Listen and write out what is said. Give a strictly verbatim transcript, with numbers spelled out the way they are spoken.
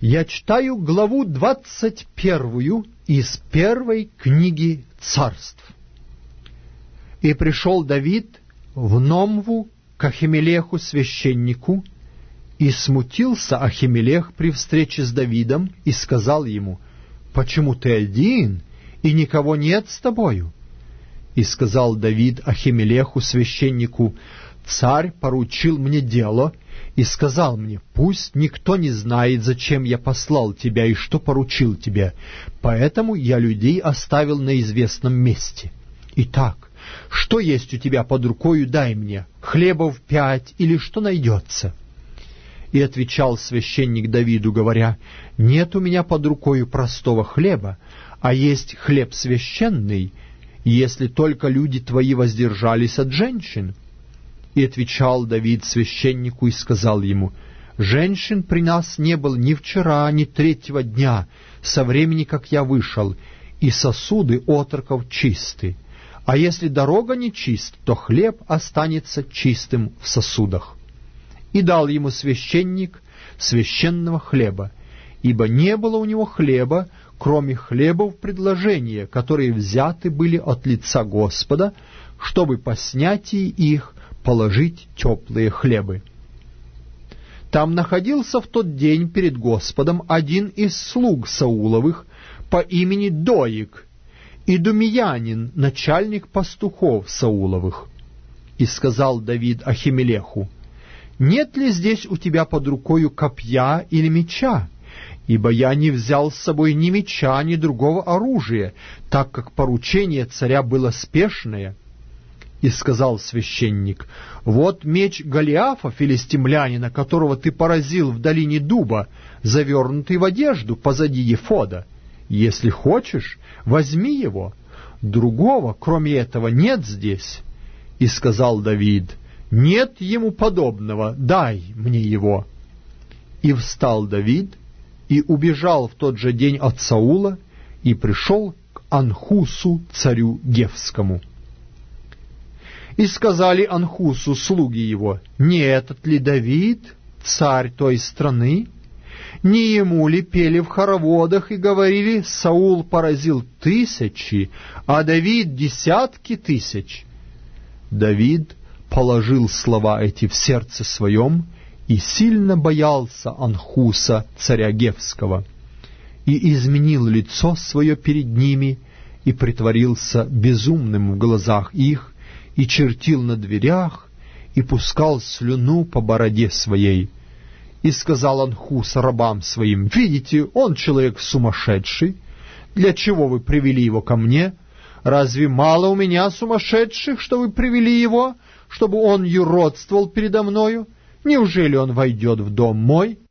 Я читаю главу двадцать первую из первой книги Царств. «И пришел Давид в Номву к Ахимелеху священнику, и смутился Ахимелех при встрече с Давидом, и сказал ему: „Почему ты один, и никого нет с тобою?“ И сказал Давид Ахимелеху священнику: „Царь поручил мне дело, и сказал мне: пусть никто не знает, зачем я послал тебя и что поручил тебе, поэтому я людей оставил на известном месте. Итак, что есть у тебя под рукою, дай мне, хлебов пять или что найдется?» И отвечал священник Давиду, говоря: «Нет у меня под рукою простого хлеба, а есть хлеб священный, если только люди твои воздержались от женщин». И отвечал Давид священнику и сказал ему: «Женщин при нас не было ни вчера, ни третьего дня, со времени, как я вышел, и сосуды отроков чисты. А если дорога не чист, то хлеб останется чистым в сосудах». И дал ему священник священного хлеба, ибо не было у него хлеба, кроме хлебов предложения, которые взяты были от лица Господа, чтобы по снятии их положить теплые хлебы. Там находился в тот день перед Господом один из слуг Сауловых по имени Доик, идумеянин, начальник пастухов Сауловых. И сказал Давид Ахимелеху: «Нет ли здесь у тебя под рукою копья или меча? Ибо я не взял с собой ни меча, ни другого оружия, так как поручение царя было спешное». И сказал священник: «Вот меч Голиафа, филистимлянина, которого ты поразил в долине дуба, завернутый в одежду позади ефода. Если хочешь, возьми его. Другого, кроме этого, нет здесь». И сказал Давид: «Нет ему подобного, дай мне его». И встал Давид, и убежал в тот же день от Саула, и пришел к Анхусу, царю Гевскому. И сказали Анхусу слуги его: «Не этот ли Давид, царь той страны? Не ему ли пели в хороводах и говорили: Саул поразил тысячи, а Давид десятки тысяч?» Давид положил слова эти в сердце своем и сильно боялся Анхуса, царя Гевского, и изменил лицо свое перед ними, и притворился безумным в глазах их, и чертил на дверях, и пускал слюну по бороде своей. И сказал Анхус рабам своим: «Видите, он человек сумасшедший. Для чего вы привели его ко мне? Разве мало у меня сумасшедших, что вы привели его, чтобы он юродствовал передо мною? Неужели он войдет в дом мой?»